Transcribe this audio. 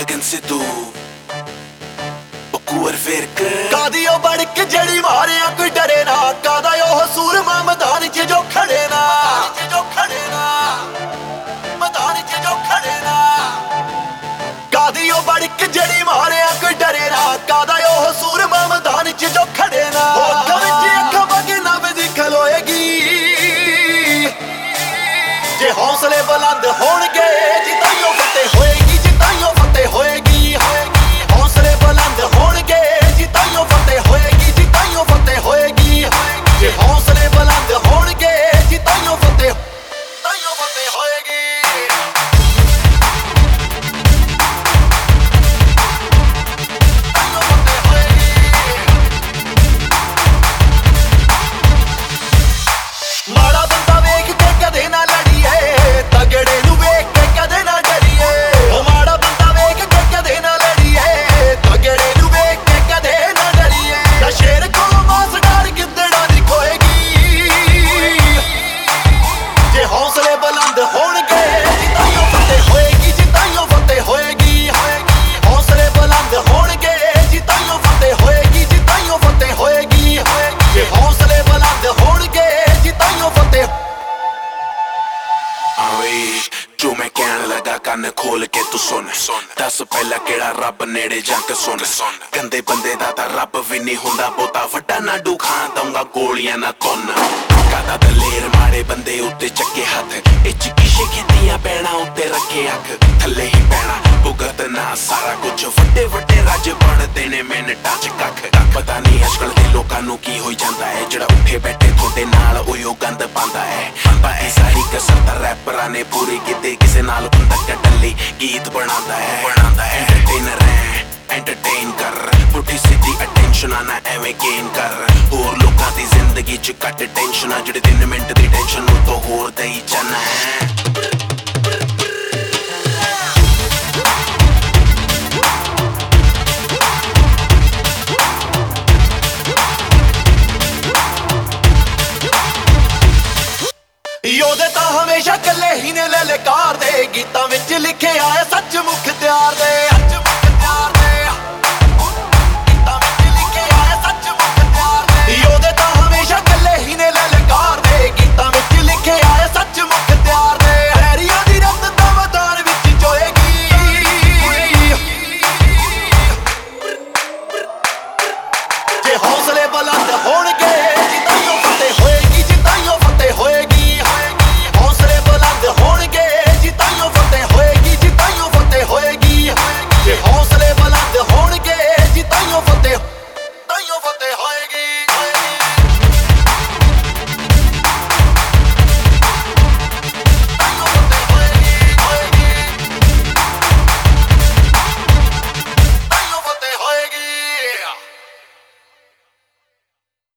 गगन से तू कुंवर फेर के कादियो बड़क जड़ी मारे कोई डरे ना कादा यो सूरमा मैदान च जो खड़े ना मैदान च जो खड़े ना कादियो बड़क जड़ी मारे कोई डरे ना कादा यो सूरमा मैदान च जो खड़े ना खलोएगी जे हौसले बुलंद होणगे जिताइयों फतेह होएगी जिताइयों फतेह होएगी हौसले बुलंद होणगे जिताइयों फतेह होएगी जिताइयों फतेह होएगी जे हौसले बुलंद होणगे जिताइयों फतेह होएगी माड़ा बंदा वेख के कदे ना लड़िए तगड़े नू वेख के कदे ना डरिए ओ माड़ा बंदा वेख के कदे ना लड़िए तगड़े नू वेख के कदे ना डरिए ना शेर को मास डाल गिद्दड़ा दी खोएगी जे हौसले बुलंद होणगे जिताइयों फतेह होएगी जिताइयों फतेह होएगी हौसले बुलंद होणगे जिताइयों फतेह होएगी जिताइयों फतेह होएगी जे हौसले बुलंद होणगे जिताइयों फतेह जो मैं कहने लगा कान खोल के तू सुन दस पहला केड़ा रब नेड़े जाके सुन गंदे बंदे दा तां रब भी नहीं हुंदा बहुता वड्डा ना डूखा दूंगा गोलियां ना तुन कादा दलेर माड़े बंदे उत्ते चक्के हथ ए चिकीशे कीतियां पैणा उत्ते रखे अख थल्ले ही पैणा भुगतना सारा कुछ वड्डे वड्डे राज बनदे ने मिनटां च कख पता नहीं अजकल दे लोकां नूं की होई जांदा है जेड़ा उठे बैठे थोड़े नाल ओयो गंद पांदा है पर ऐसा ही कसरत रैपरां ने पूरी कीती किसे नाल बंदा कटली गीत बनांदा है एंटरटेनर है एंटरटेन कर पुठी सीधी अटेंशन आना एवें गेन कर होर लोकां दी जिंदगी च घट टेंशन आ जेड़े 3 मिनट दी टेंशन नूं तो होर देई जाना है योदे तां हमेशा कल्ले ही ने ललकार दे गीतां विच लिखे आए सच मुख त्यार दे